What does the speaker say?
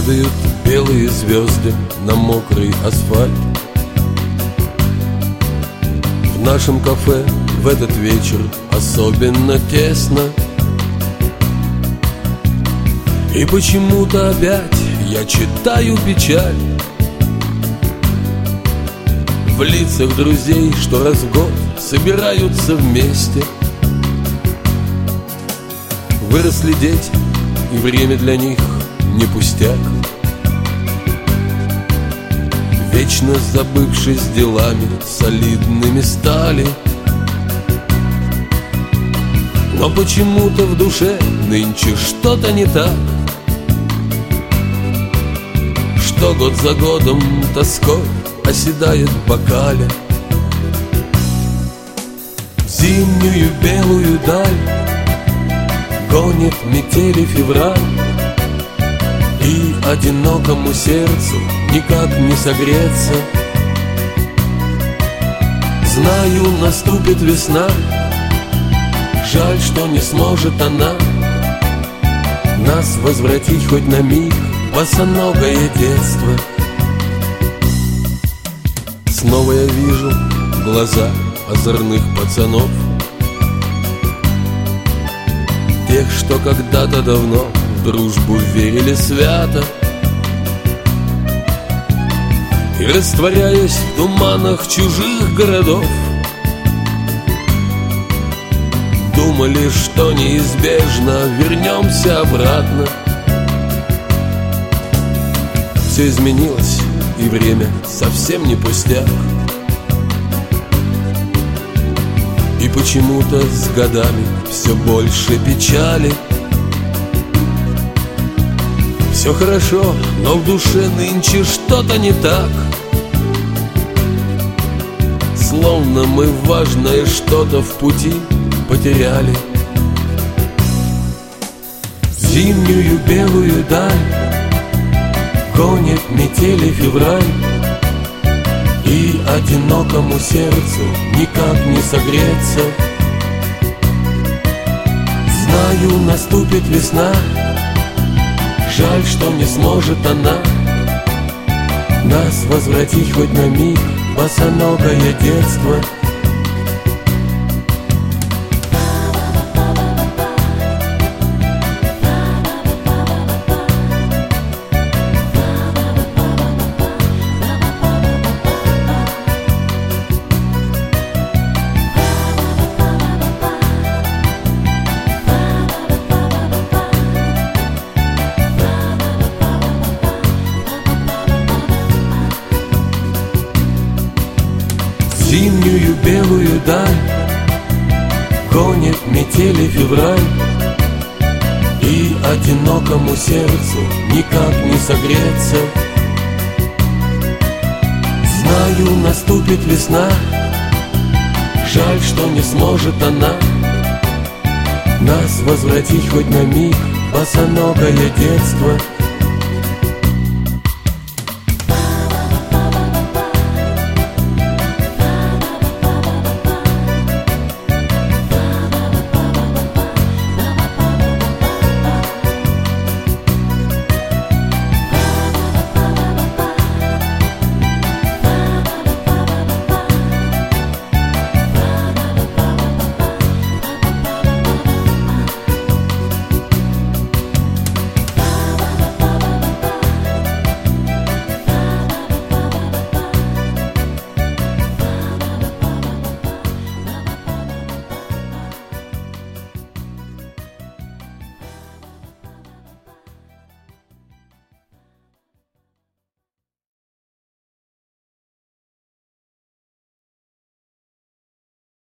Падают белые звезды на мокрый асфальт. В нашем кафе в этот вечер особенно тесно. И почему-то опять я читаю печаль в лицах друзей, что раз в год собираются вместе. Выросли дети, и время для них не пустяк. Вечно забывшись делами, солидными стали. Но почему-то в душе нынче что-то не так, что год за годом тоской оседает в бокале. В зимнюю белую даль гонит метели февраль, и одинокому сердцу никак не согреться. Знаю, наступит весна, жаль, что не сможет она нас возвратить хоть на миг босоногое детство. Снова я вижу глаза озорных пацанов, тех, что когда-то давно в дружбу верили свято, и, растворяясь в туманах чужих городов, думали, что неизбежно вернемся обратно. Все изменилось, и время совсем не пустяк. И почему-то с годами все больше печали. Все хорошо, но в душе нынче что-то не так, словно мы важное что-то в пути потеряли. Зимнюю белую даль гонит метели февраль, и одинокому сердцу никак не согреться. Знаю, наступит весна, жаль, что не сможет она нас возвратить хоть на миг босоногое детство. Зимнюю белую даль гонит метели февраль, и одинокому сердцу никак не согреться. Знаю, наступит весна, жаль, что не сможет она нас возвратить хоть на миг босоногое детство.